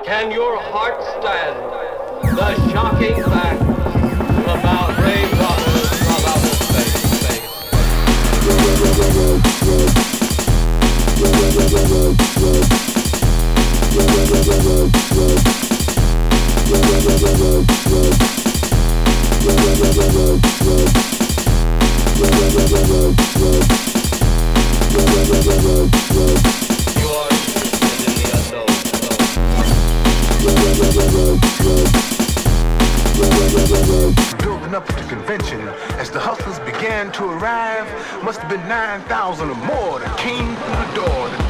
Can your heart stand the shocking fact about Ray Roberts of outer space? You are interested in the unknown. Building up to convention as the hustlers began to arrive. Must have been 9,000 or more that came through the door.